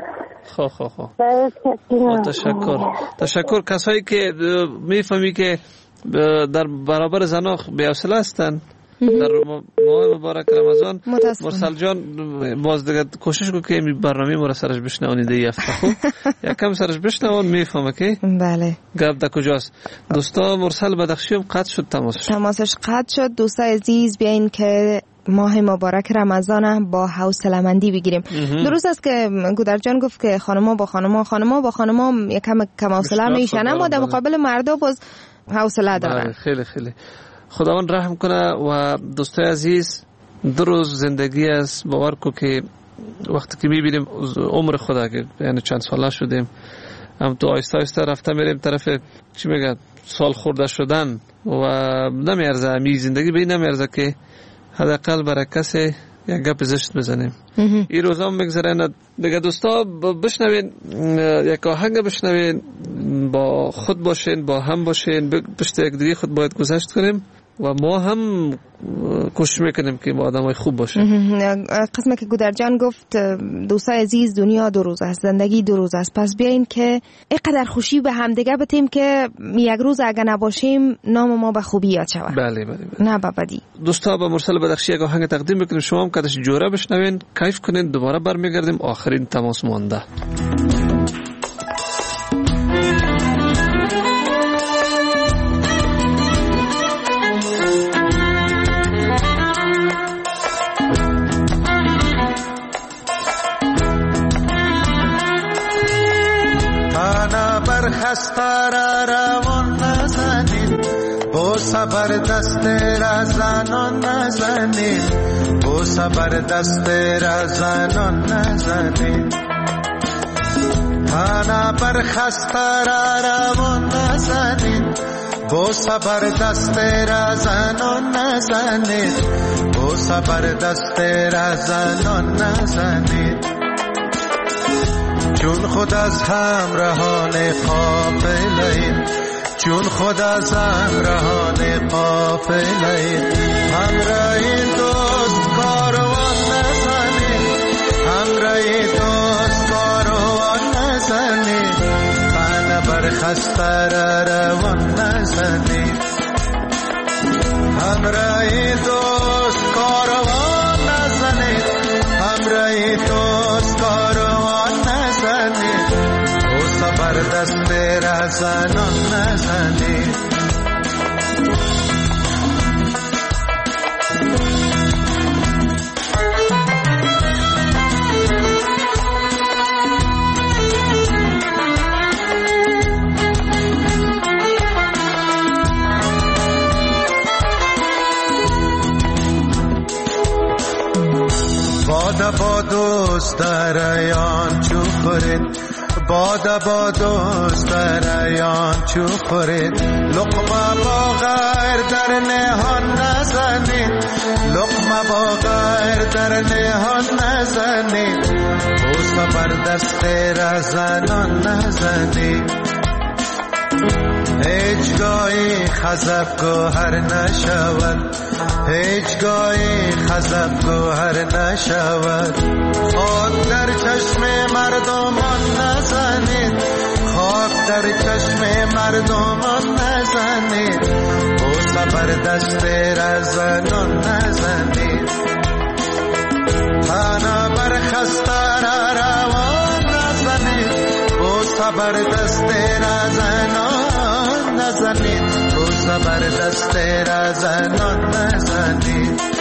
تشکر. کسایی که میفهمی که در برابر زنا بی حوصله هستن در ماه مبارک رمضان، مرسل جان باز دیگه کوشش کن که این برنامه ما را سرش بشنونید این هفته. خب یکم سرش بشنون میفهمه که بله گپ در کجاست. دوستا مرسل بدخشی هم قطع شد، تماسش قطع شد. دوستای عزیز بیاین که ماه مبارک رمضان با حوصله‌مندی بگیریم. درست است که گودر جان گفت که خانما با خانما یکم کم حوصله میشن، اما در مقابل مردا باز حوصله دارن. خیلی خداوند رحم کنه. و دوستای عزیز، دو روز زندگی است. باور کو که وقتی که میبینیم عمر خدا که یعنی چند ساله شدیم، هم تو آیسته رفته میریم طرف چی میگن سال خورده شدن و نمیارزه می زندگی به این نمیارزه که حداقل برای کسی یک گپ زشت بزنیم. این روزا میگذره دیگه. دوستا بشنوین یک آهنگ، بشنوین، با خود باشین، با هم باشین، پشت یک دیگه خود باید گذشت کنیم و ما هم کوشش میکنیم که ما آدمای خوب باشیم. قسمه که گودر جان گفت دوستای عزیز، دنیا دو روز است، زندگی دو روز است، پس بیاین که اینقدر خوشی به هم دیگه بتیم که یک روز اگه نباشیم نام ما به خوبی یاد شود. بله. نه به بدی. دوستا با مرسل بدخشی یک آهنگ تقدیم میکنیم، شما هم کدش جوره بشنوین، کیف کنین. دوباره برمیگردیم. آخرین تماس مونده. خسته را روان نزنید، با صبر دست را زنان نزنید، با صبر دست را زنان نزنید. تنها بر خسته را روان نزنید، با صبر دست را زنان نزنید، با صبر دست را زنان نزنید. چون خود از همراهان قافله، چون خود از همراهان قافله، همراه دوست کاروان نزنید، همراه دوست کاروان نزنید، تن بر خسته روان نزنید، همراه دوست کاروان نزنید، همراه دوست کاروان نزنید، او صبر دست را زنان نزنید. برایان چو خورید باد با دوست برایان چو خورید لقمه با غیر در نهان نزنید لقمه با غیر در نهان نزنید بوسه بر دست رزنان نزنید هیچگاهی خزف گوهر نشود هیچگاهی خزف گوهر نشود خاک در چشم مردمان نزنید خاک در چشم مردمان نزنید بوسه بر دست رزنان نزنید تنها بر خسته روان نزنید بوسه بر دست رزنان نزنید بوسه بر دست رزنان نزنید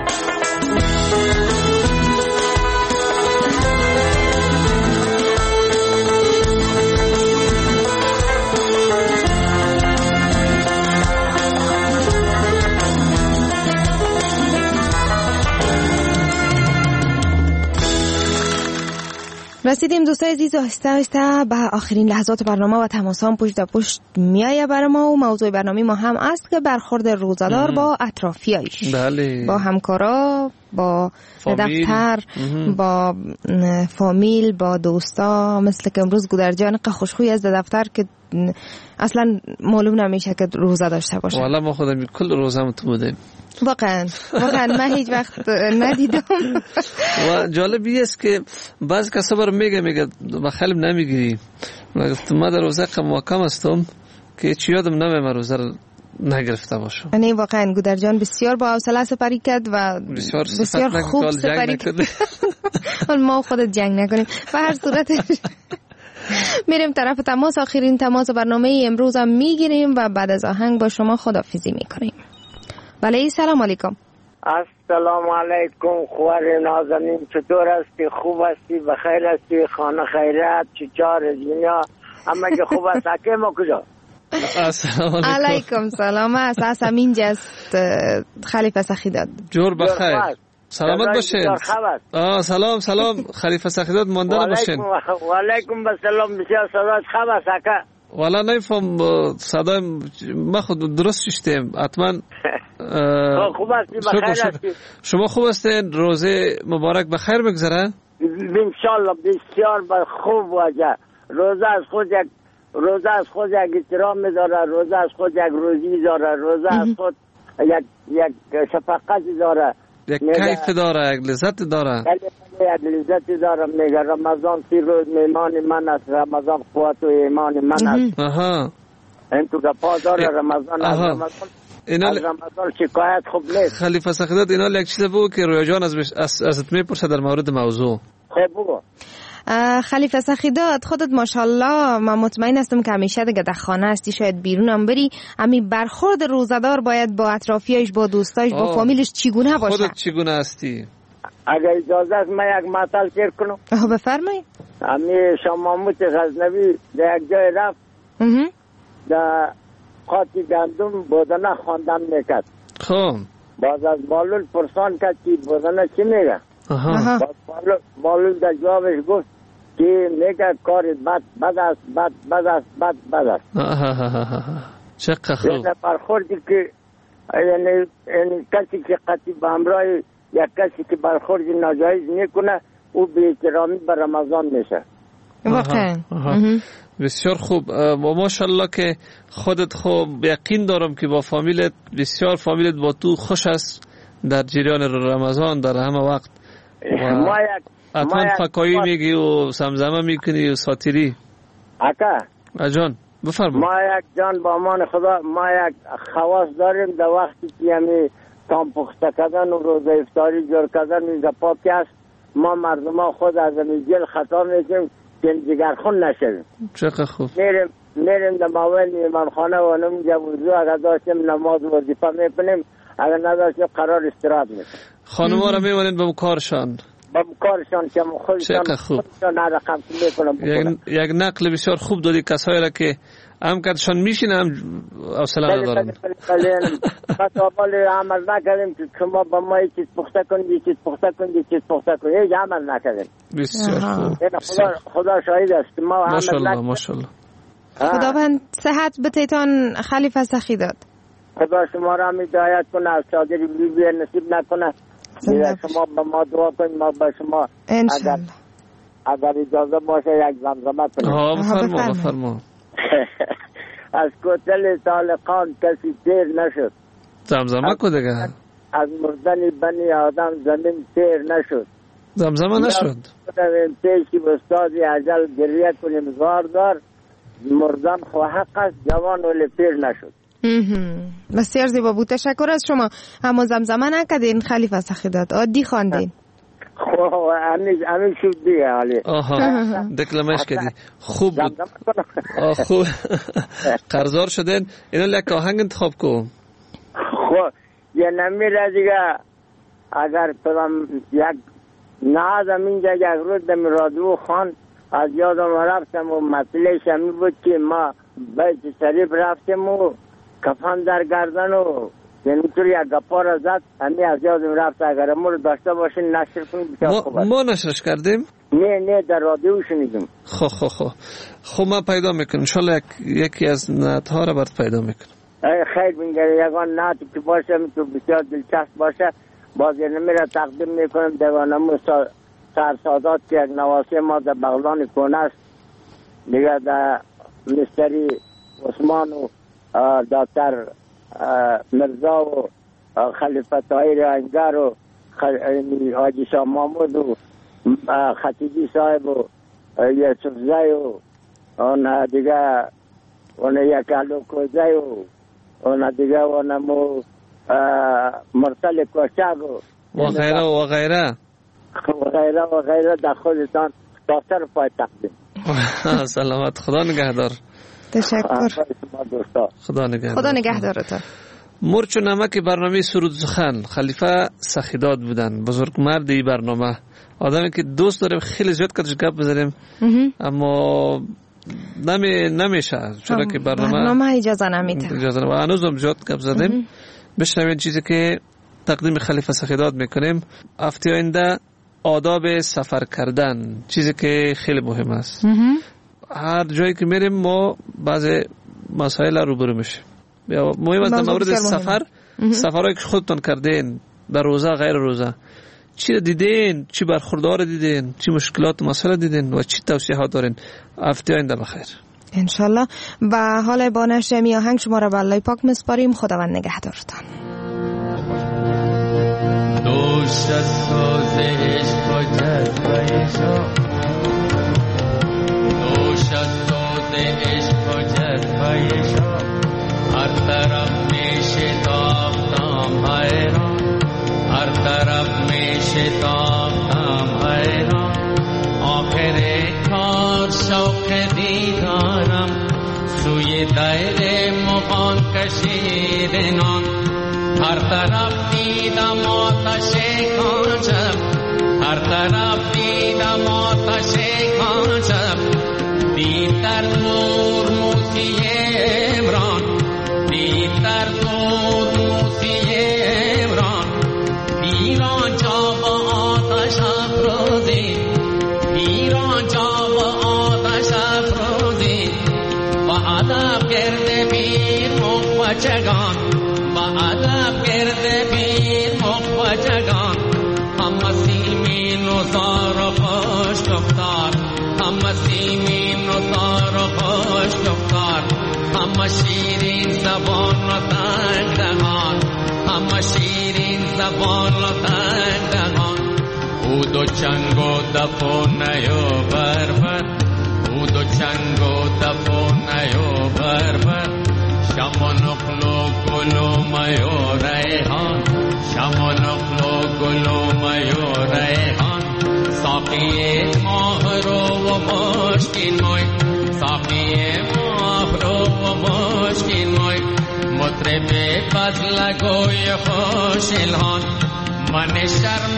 رسیدیم دوستای عزیز آهسته آهسته به آخرین لحظات برنامه و تماسام پشت در پشت میایه برای ما و موضوع برنامه ما هم است که برخورد روزادار با اطرافیایش بله. با همکارا با دفتر با فامیل با دوستا مثل که امروز گودرجان خوشخوی از دفتر که اصلا معلوم نمیشه که روزه داشته باشه والا ما خودم کل روزم تو بودیم واقعا من هیچ وقت ندیدم و جالبی است که بعض کسا برای میگه بخیلم نمیگیری ما در روزه کم هستم که چی یادم نمیمه روزه رو نگرفته باشم یعنی واقعا گودرجان بسیار با حوصله سپری کرد و بسیار خوب سپری کرد ما خودت جنگ نکنیم و هر صورت میریم طرف تماس آخرین تماس برنامه امروز هم میگیریم و بعد از آهنگ با شما خداحافظی میکنیم. بله سلام علیکم. السلام علیکم خوار نازنین چطور هستی؟ خوب هستی؟ بخیر هستی؟ خانه خیرت چطور دنیا همه که خوب است؟ حکیم کجا؟ السلام علیکم سلام است اینجا است خلیفه سخیداد جور بخیر سلامت باشین. سلام خلیفه سخیداد مانده باشین. و علیکم السلام بسیار صدات خوب است اکا والا نمیفهم صدای ما خود درست ششتیم حتما خوب هستی بخیر هستی شما خوب هستین روزه مبارک بخیر بگذره انشالله بسیار خوب واجه روزه از خود یک احترام داره روزه از خود یک روزی داره روزه از خود یک شفقت داره یک کیف داره یک لذت داره یک لذت داره میگه رمضان 3 روز میمان من است رمضان قوت و ایمان من است این تو گپا داره رمضان از رمضان شکایت خوب نیست. خلیفه سخیداد اینا یک چیز بگو که رویا جان ازت میپرسه در مورد موضوع. خب بگو. خلیفه سخیداد خودت ماشاءالله من مطمئن هستم که همیشه دیگه در خانه هستی شاید بیرون هم بری امی برخورد روزدار باید با اطرافیایش با دوستایش با فامیلش چگونه باشه؟ خودت چگونه هستی؟ اگر اجازه است من یک مطلب شیر کنم. بفرمایید. امی شاه محمود غزنوی در یک جای رفت در قاطی گندم بودنه خواندن میکرد. خب باز از بالول پرسان کرد که بودنه چی میگه؟ بالول در جوابش گفت که میگه کار بد است. چقدر خوب. یعنی برخوردی که یعنی کسی که قطعی به همراه یک کسی که برخورد ناجایز میکنه او به احترامی به رمضان میشه. واقعا بسیار خوب و ماشاءالله که خودت خوب یقین دارم که با فامیلت بسیار فامیلت با تو خوش است در جریان رمضان در همه وقت حتما فکایی میگی و سمزمه میکنی و ساتیری اکا اجان بفرما. ما یک جان با امان خدا ما یک خواص داریم در وقتی که همی تام پخته کردن و روزه افطاری جور کردن میگه پاکی است ما مردم ها خود از همی جل خطا میکنیم که جگرخون نشویم. چقدر خوب. میریم در ماویل ایمان خانه و نمیجا وضو اگر داشتیم نماز وظیفه میکنیم اگر نداشتیم قرار استراحت میکنیم. خانم ها را میمانید به کارشان با کارشان که خودشان رقم میکنم. یک نقل بسیار خوب دادی کسایی را که هم کدشان میشینه هم حوصله ندارن. بس اول عمل نکردیم که شما با ما چیز پخته کنید، چیز پخته کنید، چیز پخته کنید، هیچ عمل نکردیم. بسیار خوب. خدا شاهد است ما عمل نکردیم. ماشاءالله. خداوند صحت بتیتان خلیفه سخی داد. خدا شما را هدایت کنه، از چادری بی نصیب نکنه. شما با ما دعا کنید، ما با شما اگر اجازه باشه یک زمزمه کنیم. بفرما. از کتل طالقان کسی تیر نشد. زمزمه کو دیگه. از مردن بنی آدم زمین تیر نشد. زمزمه نشد. پیشی استادی عجل گریه کنیم زاردار، مردن خو حق است، جوان ولی پیر نشد. بسیار زیبا بود، تشکر از شما. اما زمزمه نکردین خلیفه سخی داد، عادی خواندین. خب همین شد دیگه حالی. دکلمش کردی خوب بود. خوب قرضار شدین. اینو یک آهنگ انتخاب کن. خب یه نمیره دیگه. اگر پدم یک نهازم اینجا یک روز دمی رادیو خان از یادم رفتم و مسئلهش همی بود که ما بیت شریف رفتم و کفن در گردن و اینطور یک گپا را زد، همی از یادم رفت. اگر ما رو داشته باشین نشر کنیم بسیار خوب است. ما نشرش کردیم؟ نه در رادیو شنیدیم. خب ما پیدا میکنم انشالله یکی از نعتها را برد پیدا میکنم. خیر بینگره یکان نعتی که باشه تو بسیار دلچسب باشه باز نمی را تقدیم میکنم. دیوانمو سرسادات که یک نواسی ما در بغلان کونه است دیگه، در مستری عثمان و دکتر مرزا و خلیفه طاهر انگر و حاجی شاه محمود و خطیبی صاحب و یوسف زی و اون دیگه اون یک علوکوزی و اون دیگه اونمو مرسل کوچک و غیره و غیره و غیره در خودتان دکتر پای تقدیم. سلامت، خدا نگهدار. تشکر. خدا نگهدارتان. مرچ و نمک برنامه سرود سخن خلیفه سخیداد بودن، بزرگ مردی برنامه، آدمی که دوست داریم خیلی زیاد کدش گپ بزنیم اما نمیشه چرا که برنامه اجازه نمیده و هنوزم زیاد گپ زدیم. بشنوین چیزی که تقدیم خلیفه سخیداد میکنیم. هفته آینده آداب سفر کردن، چیزی که خیلی مهم است. هر جایی که میریم ما بعض مسائل روبرو میشیم. مهم است در مورد سفرهایی که خودتون کردین، در روزه غیر روزه، چی دیدین، چی برخوردار دیدین، چی مشکلات مسئله دیدین و چی توصیحات دارین. هفته آینده بخیر انشالله. و حال با نشر می آهنگ شما را به الله پاک میسپاریم. خداوند نگهدارتان. دوش از ساز عشق و جذبه شاه، دوش از ساز عشق و جذبه شاه، هر طرف می شتافتم حیران، هر طرف می شتافتم حیران. آخر کار شوق دیدارم سوی دیر مغان کشید نان، هر طرف دیدم آتش کاجب، هر طرف دیدم آتش کاجب. دید در نور موسی عمران، دید در نور موسی عمران. پیران جا با آتش افروزی، پیران جا با آتش افروزی. و ادب گرد پیر مخوچگان، ادب گرد پیر مخوچگان. هم سیمین و زار و خوش گفتار، هم سیمین و زار و خوش گفتار. هم شیرین زبان و تنگ دهان، هم شیرین زبان و تنگ دهان. او دو چنگ و دف و نیو بربر، او دو چنگ و دف و نیو بربر. شم و نقل و گل و می و ریحان، شم و نقل و گل و می و ریحان. ساقی ماه رو و مشکین موی، ساقی ماه رو و مشکین موی. مطرب فضل گوی خوش الهان، من شرمنده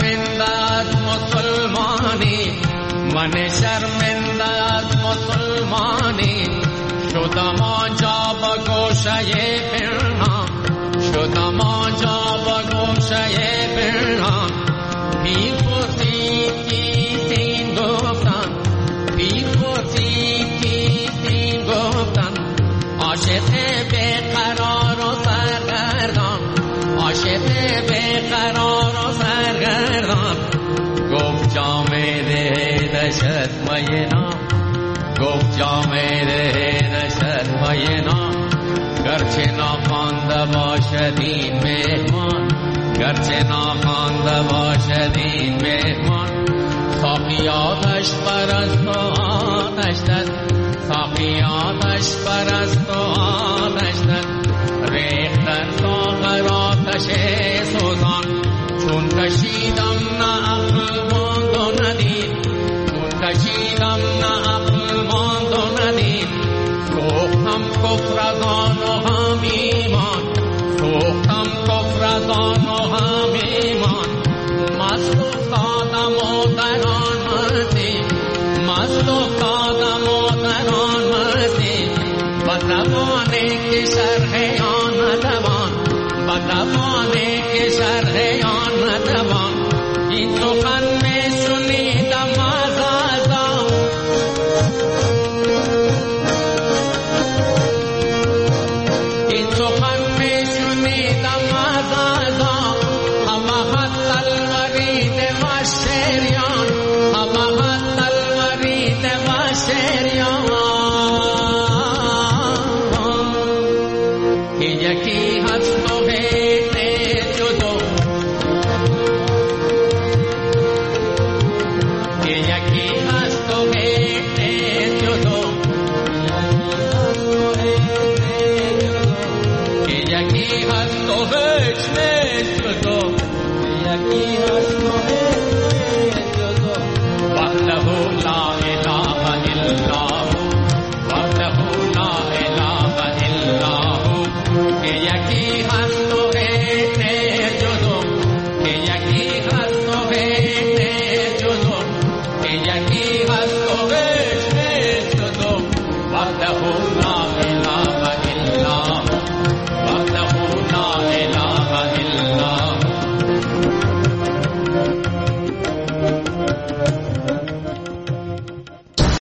از مسلمانی، من شرمنده از مسلمانی. شدم آنجا با گوشه پنهان، شدم آنجا با گوشه پنهان. پیر پرسید کیستین گفتن، پیر پرسید کیستین گفتن. عاشق بیقرار و سرگردان، عاشق بیقرار و سرگردان. گفت جامه ده دشت مینا، گفت جامه ده دشت مینا. گرچه ناخوانده باشد این مهمان، گرچه ناخوانده باشد این مهمان. ساقی آتش پرست و آتش دست، ساقی آتش پرست و آتش دست. ریختن ساغر آتش سوزان، چون کشیدم نه عقل ماند و ندید، چون کشیدم نه عقل ماند و ندید. سوختم کفر از آن و هم ایمان، سوختم کفر از آن و هم ایمان. مست افتادم و در آن مستی، مست افتادم و در آن مستی. با زبانی که شرح آن ندوان، با زبانی که شرح آن